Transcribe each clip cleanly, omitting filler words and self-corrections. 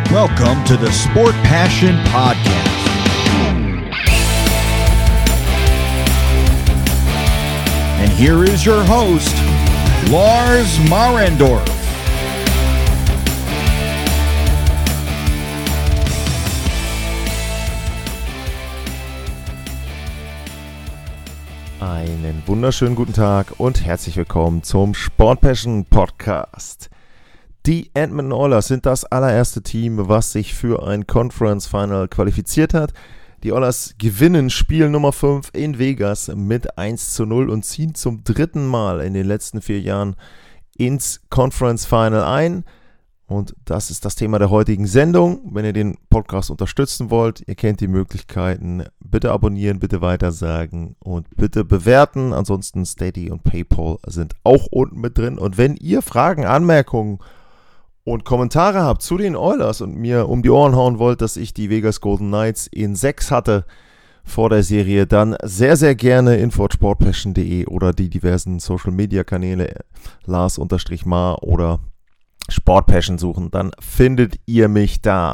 Welcome to the Sport Passion Podcast. And here is your host, Lars Marendorf. Einen wunderschönen guten Tag und herzlich willkommen zum Sport Passion Podcast. Die Edmonton Oilers sind das allererste Team, was sich für ein Conference Final qualifiziert hat. Die Oilers gewinnen Spiel Nummer 5 in Vegas mit 1:0 und ziehen zum dritten Mal in den letzten 4 Jahren ins Conference Final ein. Und das ist das Thema der heutigen Sendung. Wenn ihr den Podcast unterstützen wollt, ihr kennt die Möglichkeiten. Bitte abonnieren, bitte weitersagen und bitte bewerten. Ansonsten Steady und PayPal sind auch unten mit drin. Und wenn ihr Fragen, Anmerkungen und Kommentare habt zu den Oilers und mir um die Ohren hauen wollt, dass ich die Vegas Golden Knights in 6 hatte vor der Serie, dann sehr, sehr gerne info@sportpassion.de oder die diversen Social-Media-Kanäle Lars_Mar oder Sportpassion suchen, dann findet ihr mich da.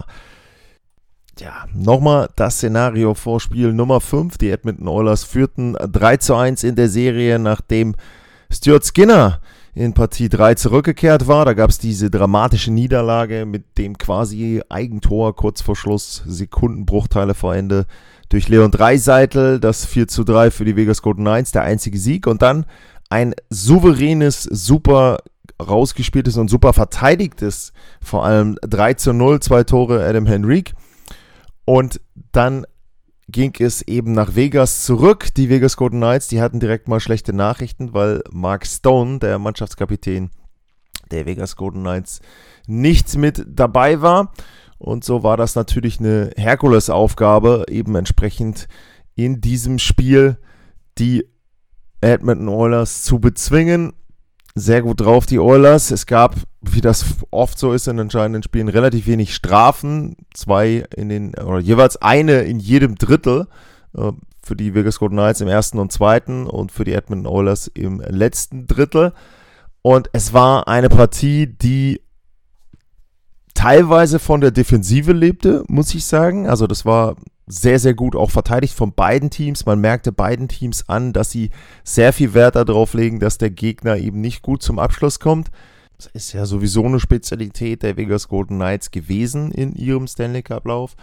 Ja, nochmal das Szenario vor Spiel Nummer 5. Die Edmonton Oilers führten 3:1 in der Serie, nachdem Stuart Skinner in Partie 3 zurückgekehrt war. Da gab es diese dramatische Niederlage mit dem quasi Eigentor kurz vor Schluss, Sekundenbruchteile vor Ende durch Leon Draisaitl, das 4:3 für die Vegas Golden Knights, der einzige Sieg. Und dann ein souveränes, super rausgespieltes und super verteidigtes, vor allem 3:0, 2 Tore Adam Henrique. Und dann ging es eben nach Vegas zurück. Die Vegas Golden Knights, die hatten direkt mal schlechte Nachrichten, weil Mark Stone, der Mannschaftskapitän der Vegas Golden Knights, nicht mit dabei war. Und so war das natürlich eine Herkulesaufgabe, eben entsprechend in diesem Spiel die Edmonton Oilers zu bezwingen. Sehr gut drauf, die Oilers. Es gab, wie das oft so ist in entscheidenden Spielen, relativ wenig Strafen. Jeweils eine in jedem Drittel für die Vegas Golden Knights im ersten und zweiten und für die Edmonton Oilers im letzten Drittel. Und es war eine Partie, die teilweise von der Defensive lebte, muss ich sagen. Also das war sehr, sehr gut auch verteidigt von beiden Teams. Man merkte beiden Teams an, dass sie sehr viel Wert darauf legen, dass der Gegner eben nicht gut zum Abschluss kommt. Das ist ja sowieso eine Spezialität der Vegas Golden Knights gewesen in ihrem Stanley Cup Lauf.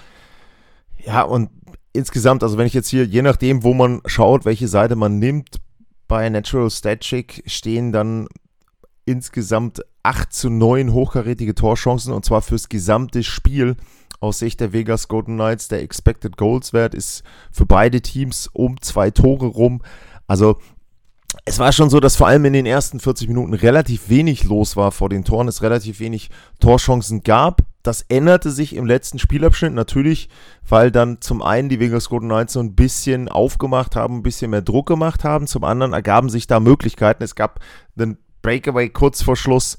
Ja, und insgesamt, also wenn ich jetzt hier, je nachdem, wo man schaut, welche Seite man nimmt, bei Natural Stat Trick stehen dann insgesamt 8:9 hochkarätige Torchancen, und zwar fürs gesamte Spiel. Aus Sicht der Vegas Golden Knights, der Expected Goals Wert ist für beide Teams um 2 Tore rum. Also es war schon so, dass vor allem in den ersten 40 Minuten relativ wenig los war vor den Toren, es relativ wenig Torchancen gab. Das änderte sich im letzten Spielabschnitt natürlich, weil dann zum einen die Vegas Golden Knights so ein bisschen aufgemacht haben, ein bisschen mehr Druck gemacht haben, zum anderen ergaben sich da Möglichkeiten. Es gab einen Breakaway kurz vor Schluss,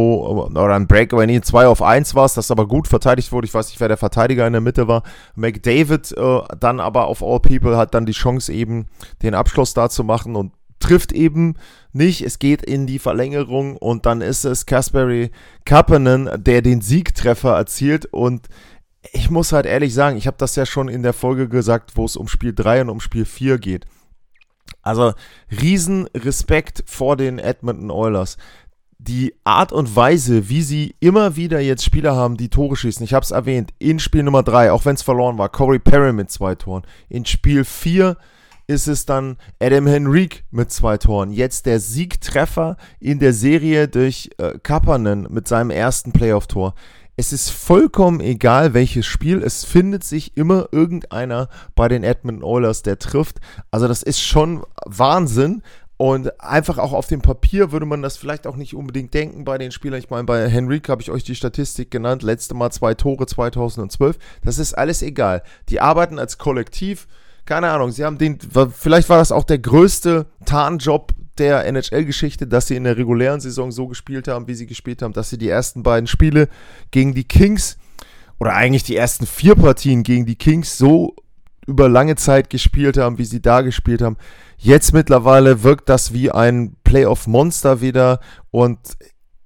ein Breakaway, 2-auf-1 war es, das aber gut verteidigt wurde. Ich weiß nicht, wer der Verteidiger in der Mitte war. McDavid dann aber auf All People hat dann die Chance eben den Abschluss da zu machen und trifft eben nicht. Es geht in die Verlängerung und dann ist es Kasperi Kapanen, der den Siegtreffer erzielt. Und ich muss halt ehrlich sagen, ich habe das ja schon in der Folge gesagt, wo es um Spiel 3 und um Spiel 4 geht. Also riesen Respekt vor den Edmonton Oilers. Die Art und Weise, wie sie immer wieder jetzt Spieler haben, die Tore schießen. Ich habe es erwähnt, in Spiel Nummer 3, auch wenn es verloren war, Corey Perry mit 2 Toren. In Spiel 4 ist es dann Adam Henrique mit 2 Toren. Jetzt der Siegtreffer in der Serie durch Kapanen mit seinem ersten Playoff-Tor. Es ist vollkommen egal, welches Spiel, es findet sich immer irgendeiner bei den Edmonton Oilers, der trifft. Also das ist schon Wahnsinn und einfach auch auf dem Papier würde man das vielleicht auch nicht unbedingt denken bei den Spielern. Ich meine, bei Henrique habe ich euch die Statistik genannt, letzte Mal 2 Tore 2012. Das ist alles egal. Die arbeiten als Kollektiv, keine Ahnung, vielleicht war das auch der größte Tarnjob der NHL-Geschichte, dass sie in der regulären Saison so gespielt haben, wie sie gespielt haben, dass sie die ersten beiden Spiele gegen die Kings oder eigentlich die ersten 4 Partien gegen die Kings so über lange Zeit gespielt haben, wie sie da gespielt haben. Jetzt mittlerweile wirkt das wie ein Playoff-Monster wieder und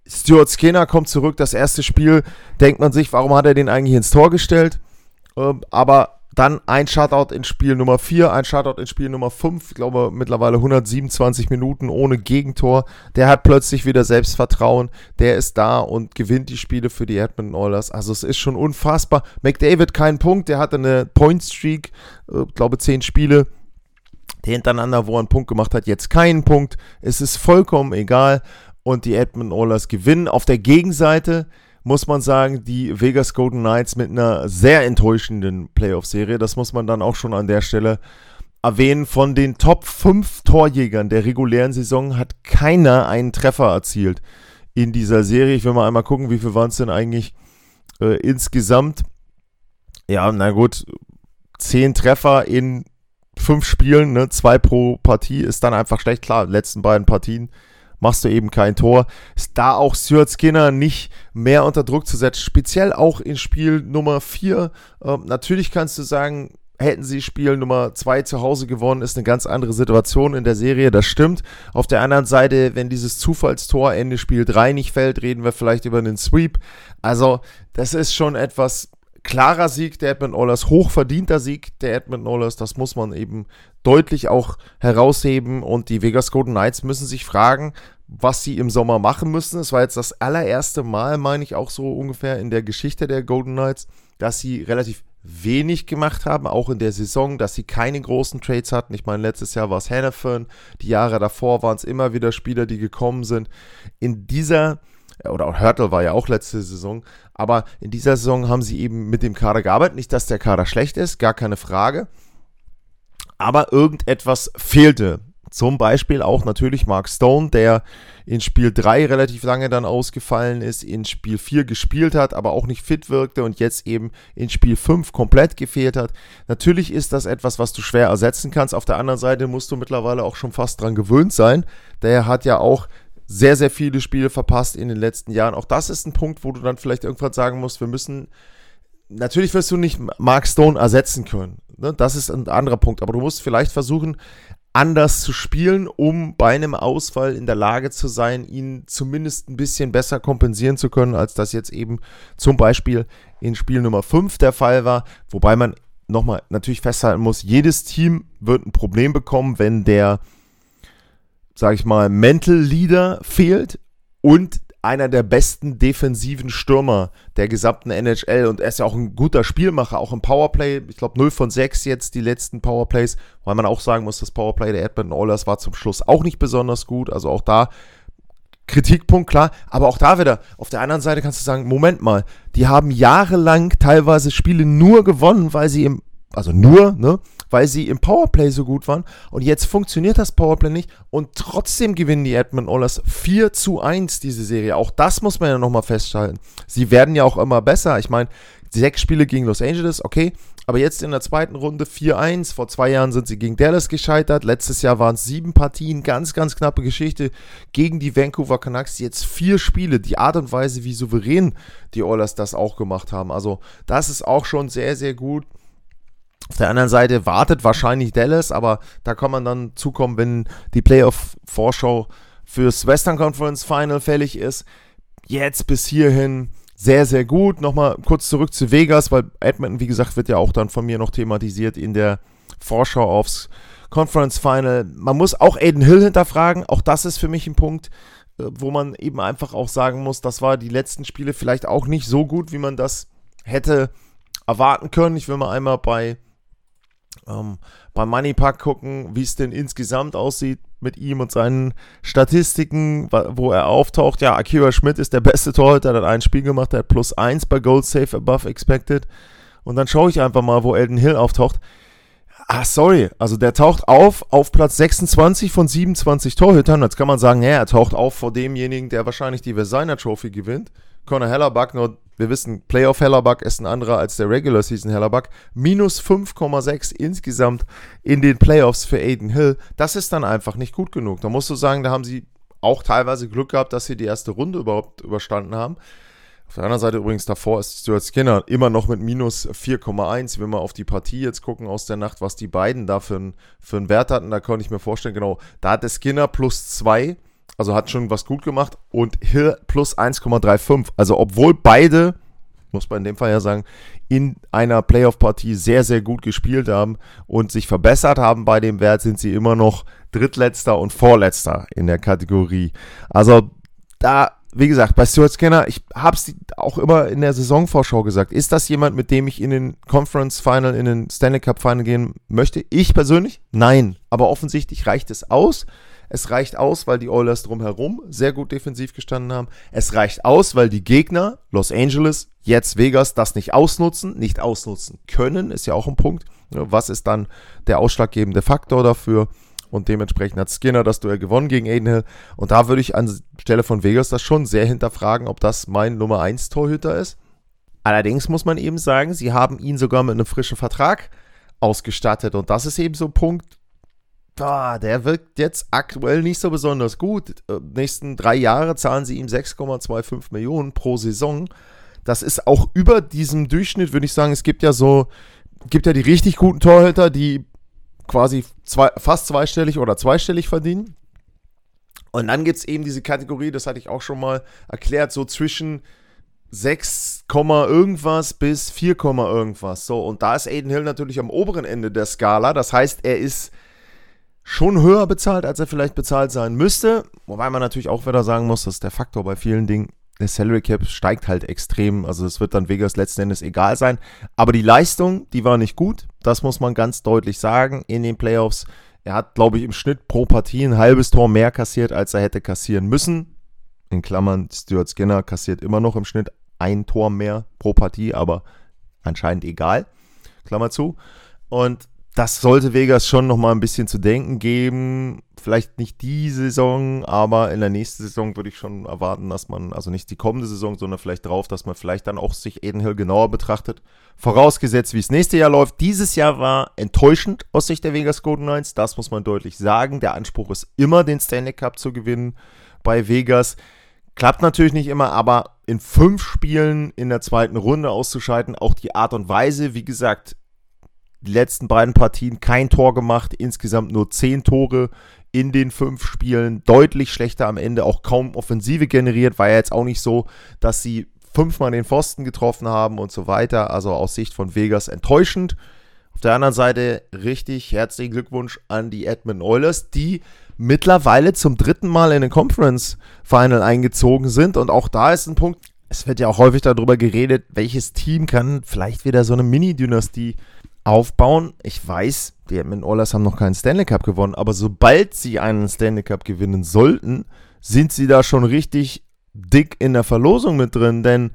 Stuart Skinner kommt zurück, das erste Spiel, denkt man sich, warum hat er den eigentlich ins Tor gestellt? Aber dann ein Shutout in Spiel Nummer 4, ein Shutout in Spiel Nummer 5, ich glaube mittlerweile 127 Minuten ohne Gegentor. Der hat plötzlich wieder Selbstvertrauen, der ist da und gewinnt die Spiele für die Edmonton Oilers. Also es ist schon unfassbar. McDavid keinen Punkt, der hatte eine Point-Streak, glaube 10 Spiele hintereinander, wo er einen Punkt gemacht hat, jetzt keinen Punkt. Es ist vollkommen egal und die Edmonton Oilers gewinnen. Auf der Gegenseite muss man sagen, die Vegas Golden Knights mit einer sehr enttäuschenden Playoff-Serie. Das muss man dann auch schon an der Stelle erwähnen. Von den Top 5 Torjägern der regulären Saison hat keiner einen Treffer erzielt in dieser Serie. Ich will mal einmal gucken, wie viel waren es denn eigentlich insgesamt. Ja, na gut, 10 Treffer in 5 Spielen, ne, 2 pro Partie ist dann einfach schlecht. Klar, letzten beiden Partien machst du eben kein Tor. Ist da auch Stuart Skinner nicht mehr unter Druck zu setzen, speziell auch in Spiel Nummer 4. Natürlich kannst du sagen, hätten sie Spiel Nummer 2 zu Hause gewonnen, ist eine ganz andere Situation in der Serie, das stimmt. Auf der anderen Seite, wenn dieses Zufallstor Ende Spiel 3 nicht fällt, reden wir vielleicht über einen Sweep. Also, das ist schon etwas klarer Sieg der Edmonton Oilers, hochverdienter Sieg der Edmonton Oilers, das muss man eben deutlich auch herausheben und die Vegas Golden Knights müssen sich fragen, was sie im Sommer machen müssen. Es war jetzt das allererste Mal, meine ich auch so ungefähr in der Geschichte der Golden Knights, dass sie relativ wenig gemacht haben, auch in der Saison, dass sie keine großen Trades hatten. Ich meine, letztes Jahr war es Hanifin, die Jahre davor waren es immer wieder Spieler, die gekommen sind. In dieser oder Hurtle war ja auch letzte Saison, aber in dieser Saison haben sie eben mit dem Kader gearbeitet. Nicht, dass der Kader schlecht ist, gar keine Frage, aber irgendetwas fehlte. Zum Beispiel auch natürlich Mark Stone, der in Spiel 3 relativ lange dann ausgefallen ist, in Spiel 4 gespielt hat, aber auch nicht fit wirkte und jetzt eben in Spiel 5 komplett gefehlt hat. Natürlich ist das etwas, was du schwer ersetzen kannst. Auf der anderen Seite musst du mittlerweile auch schon fast dran gewöhnt sein. Der hat ja auch sehr, sehr viele Spiele verpasst in den letzten Jahren. Auch das ist ein Punkt, wo du dann vielleicht irgendwann sagen musst, natürlich wirst du nicht Mark Stone ersetzen können. Ne? Das ist ein anderer Punkt. Aber du musst vielleicht versuchen, anders zu spielen, um bei einem Ausfall in der Lage zu sein, ihn zumindest ein bisschen besser kompensieren zu können, als das jetzt eben zum Beispiel in Spiel Nummer 5 der Fall war. Wobei man nochmal natürlich festhalten muss, jedes Team wird ein Problem bekommen, wenn der, sag ich mal, Mental Leader fehlt und einer der besten defensiven Stürmer der gesamten NHL und er ist ja auch ein guter Spielmacher, auch im Powerplay, ich glaube 0 von 6 jetzt die letzten Powerplays, weil man auch sagen muss, das Powerplay der Edmonton Oilers war zum Schluss auch nicht besonders gut, also auch da Kritikpunkt, klar, aber auch da wieder, auf der anderen Seite kannst du sagen, Moment mal, die haben jahrelang teilweise Spiele nur gewonnen, weil sie weil sie im Powerplay so gut waren und jetzt funktioniert das Powerplay nicht und trotzdem gewinnen die Edmonton Oilers 4-1 diese Serie. Auch das muss man ja nochmal festhalten. Sie werden ja auch immer besser. Ich meine, 6 Spiele gegen Los Angeles, okay, aber jetzt in der zweiten Runde 4-1. Vor 2 Jahren sind sie gegen Dallas gescheitert. Letztes Jahr waren es 7 Partien, ganz, ganz knappe Geschichte gegen die Vancouver Canucks. Jetzt 4 Spiele, die Art und Weise, wie souverän die Oilers das auch gemacht haben. Also das ist auch schon sehr, sehr gut. Auf der anderen Seite wartet wahrscheinlich Dallas, aber da kann man dann zukommen, wenn die Playoff-Vorschau fürs Western Conference Final fällig ist. Jetzt bis hierhin sehr, sehr gut. Nochmal kurz zurück zu Vegas, weil Edmonton, wie gesagt, wird ja auch dann von mir noch thematisiert in der Vorschau aufs Conference Final. Man muss auch Adin Hill hinterfragen. Auch das ist für mich ein Punkt, wo man eben einfach auch sagen muss, das war die letzten Spiele vielleicht auch nicht so gut, wie man das hätte erwarten können. Ich will mal einmal beim Moneypuck gucken, wie es denn insgesamt aussieht mit ihm und seinen Statistiken, wo er auftaucht. Ja, Akira Schmidt ist der beste Torhüter, der hat ein Spiel gemacht, der hat +1 bei Goal Save Above Expected. Und dann schaue ich einfach mal, wo Adin Hill auftaucht. Also der taucht auf Platz 26 von 27 Torhütern. Jetzt kann man sagen, ja, er taucht auf vor demjenigen, der wahrscheinlich die Vezina Trophy gewinnt. Connor Hellebuck, nur wir wissen, Playoff Hellebuck ist ein anderer als der Regular Season Hellebuck. Minus 5,6 insgesamt in den Playoffs für Adin Hill. Das ist dann einfach nicht gut genug. Da musst du sagen, da haben sie auch teilweise Glück gehabt, dass sie die erste Runde überhaupt überstanden haben. Auf der anderen Seite übrigens davor ist Stuart Skinner immer noch mit minus 4,1. Wenn wir auf die Partie jetzt gucken aus der Nacht, was die beiden da für einen Wert hatten, da konnte ich mir vorstellen, genau, da hatte Skinner +2. also hat schon was gut gemacht, und Hill plus 1,35. Also obwohl beide, muss man in dem Fall ja sagen, in einer Playoff-Partie sehr, sehr gut gespielt haben und sich verbessert haben bei dem Wert, sind sie immer noch Drittletzter und Vorletzter in der Kategorie. Also da, wie gesagt, bei Stuart Skinner, ich habe es auch immer in der Saisonvorschau gesagt, ist das jemand, mit dem ich in den Conference Final, in den Stanley Cup Final gehen möchte? Ich persönlich? Nein. Aber offensichtlich reicht es aus. Es reicht aus, weil die Oilers drumherum sehr gut defensiv gestanden haben. Es reicht aus, weil die Gegner, Los Angeles, jetzt Vegas, das nicht ausnutzen können, ist ja auch ein Punkt. Was ist dann der ausschlaggebende Faktor dafür? Und dementsprechend hat Skinner das Duell gewonnen gegen Adin Hill. Und da würde ich anstelle von Vegas das schon sehr hinterfragen, ob das mein Nummer 1 Torhüter ist. Allerdings muss man eben sagen, sie haben ihn sogar mit einem frischen Vertrag ausgestattet. Und das ist eben so ein Punkt, der wirkt jetzt aktuell nicht so besonders gut. Nächsten 3 Jahre zahlen sie ihm 6,25 Millionen pro Saison. Das ist auch über diesem Durchschnitt, würde ich sagen. Es gibt ja die richtig guten Torhüter, die quasi fast zweistellig oder zweistellig verdienen. Und dann gibt es eben diese Kategorie, das hatte ich auch schon mal erklärt, so zwischen 6, irgendwas bis 4, irgendwas. So, und da ist Adin Hill natürlich am oberen Ende der Skala. Das heißt, er ist schon höher bezahlt, als er vielleicht bezahlt sein müsste. Wobei man natürlich auch wieder sagen muss, dass der Faktor bei vielen Dingen, der Salary Cap steigt halt extrem. Also es wird dann Vegas letzten Endes egal sein. Aber die Leistung, die war nicht gut. Das muss man ganz deutlich sagen in den Playoffs. Er hat, glaube ich, im Schnitt pro Partie ein halbes Tor mehr kassiert, als er hätte kassieren müssen. In Klammern, Stuart Skinner kassiert immer noch im Schnitt ein Tor mehr pro Partie, aber anscheinend egal. Klammer zu. Und das sollte Vegas schon nochmal ein bisschen zu denken geben. Vielleicht nicht die Saison, aber in der nächsten Saison würde ich schon erwarten, dass man, also nicht die kommende Saison, sondern vielleicht drauf, dass man vielleicht dann auch sich Adin Hill genauer betrachtet. Vorausgesetzt, wie es nächste Jahr läuft. Dieses Jahr war enttäuschend aus Sicht der Vegas Golden Knights. Das muss man deutlich sagen. Der Anspruch ist immer, den Stanley Cup zu gewinnen bei Vegas. Klappt natürlich nicht immer, aber in 5 Spielen in der zweiten Runde auszuscheiden, auch die Art und Weise, wie gesagt, die letzten beiden Partien kein Tor gemacht, insgesamt nur 10 Tore in den 5 Spielen, deutlich schlechter am Ende, auch kaum Offensive generiert, war ja jetzt auch nicht so, dass sie 5-mal den Pfosten getroffen haben und so weiter, also aus Sicht von Vegas enttäuschend. Auf der anderen Seite richtig herzlichen Glückwunsch an die Edmonton Oilers, die mittlerweile zum 3. Mal in den Conference Final eingezogen sind, und auch da ist ein Punkt, es wird ja auch häufig darüber geredet, welches Team kann vielleicht wieder so eine Mini-Dynastie aufbauen. Ich weiß, die Edmonton Oilers haben noch keinen Stanley Cup gewonnen, aber sobald sie einen Stanley Cup gewinnen sollten, sind sie da schon richtig dick in der Verlosung mit drin, denn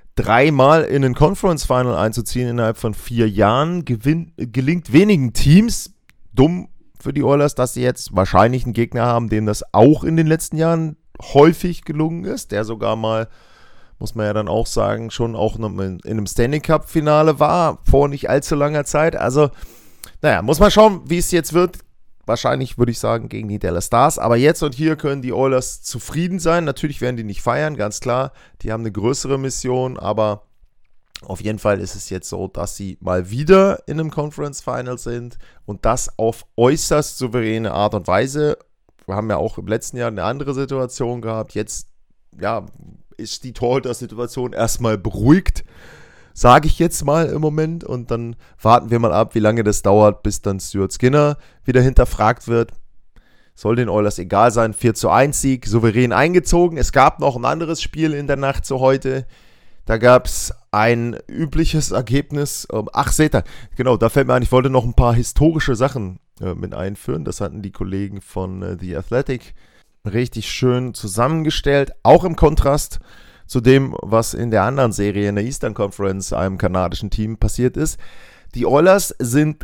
3-mal in den Conference Final einzuziehen innerhalb von 4 Jahren gelingt wenigen Teams. Dumm für die Oilers, dass sie jetzt wahrscheinlich einen Gegner haben, dem das auch in den letzten Jahren häufig gelungen ist, der sogar mal, muss man ja dann auch sagen, schon auch in einem Stanley Cup Finale war, vor nicht allzu langer Zeit. Also, naja, muss man schauen, wie es jetzt wird. Wahrscheinlich würde ich sagen gegen die Dallas Stars. Aber jetzt und hier können die Oilers zufrieden sein. Natürlich werden die nicht feiern, ganz klar. Die haben eine größere Mission, aber auf jeden Fall ist es jetzt so, dass sie mal wieder in einem Conference Final sind und das auf äußerst souveräne Art und Weise. Wir haben ja auch im letzten Jahr eine andere Situation gehabt. Jetzt, ja, ist die Torhüter-Situation erstmal beruhigt, sage ich jetzt mal im Moment, und dann warten wir mal ab, wie lange das dauert, bis dann Stuart Skinner wieder hinterfragt wird. Soll den Oilers egal sein, 4:1 Sieg, souverän eingezogen. Es gab noch ein anderes Spiel in der Nacht zu heute, da gab es ein übliches Ergebnis, seht ihr, genau, da fällt mir ein, ich wollte noch ein paar historische Sachen mit einführen, das hatten die Kollegen von The Athletic richtig schön zusammengestellt, auch im Kontrast zu dem, was in der anderen Serie in der Eastern Conference einem kanadischen Team passiert ist. Die Oilers sind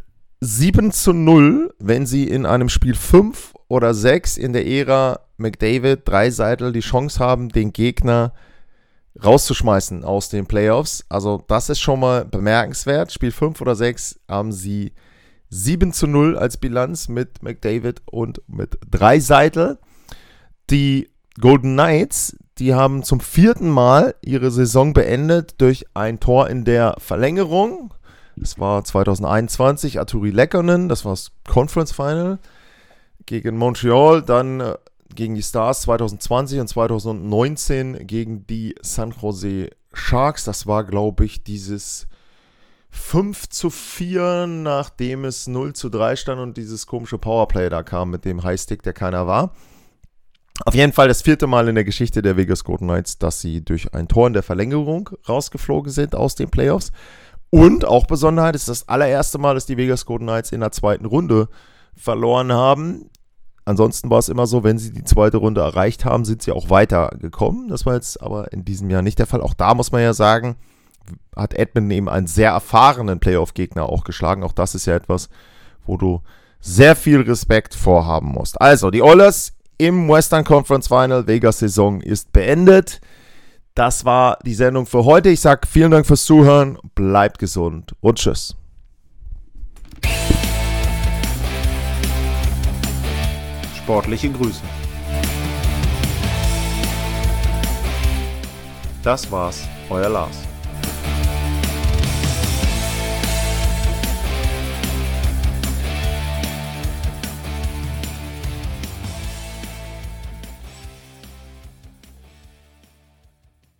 7:0, wenn sie in einem Spiel 5 oder 6 in der Ära McDavid, Draisaitl die Chance haben, den Gegner rauszuschmeißen aus den Playoffs. Also das ist schon mal bemerkenswert. Spiel 5 oder 6 haben sie 7:0 als Bilanz mit McDavid und mit Draisaitl. Die Golden Knights, die haben zum 4. Mal ihre Saison beendet durch ein Tor in der Verlängerung. Das war 2021, Artturi Lehkonen, das war das Conference Final gegen Montreal. Dann gegen die Stars 2020 und 2019 gegen die San Jose Sharks. Das war, glaube ich, dieses 5-4, nachdem es 0-3 stand und dieses komische Powerplay da kam mit dem Highstick, der keiner war. Auf jeden Fall das 4. Mal in der Geschichte der Vegas Golden Knights, dass sie durch ein Tor in der Verlängerung rausgeflogen sind aus den Playoffs. Und auch Besonderheit ist das allererste Mal, dass die Vegas Golden Knights in der 2. Runde verloren haben. Ansonsten war es immer so, wenn sie die 2. Runde erreicht haben, sind sie auch weitergekommen. Das war jetzt aber in diesem Jahr nicht der Fall. Auch da muss man ja sagen, hat Edmonton eben einen sehr erfahrenen Playoff-Gegner auch geschlagen. Auch das ist ja etwas, wo du sehr viel Respekt vorhaben musst. Also, die Oilers im Western Conference Final. Vegas-Saison ist beendet. Das war die Sendung für heute. Ich sage vielen Dank fürs Zuhören. Bleibt gesund und tschüss. Sportliche Grüße. Das war's, euer Lars.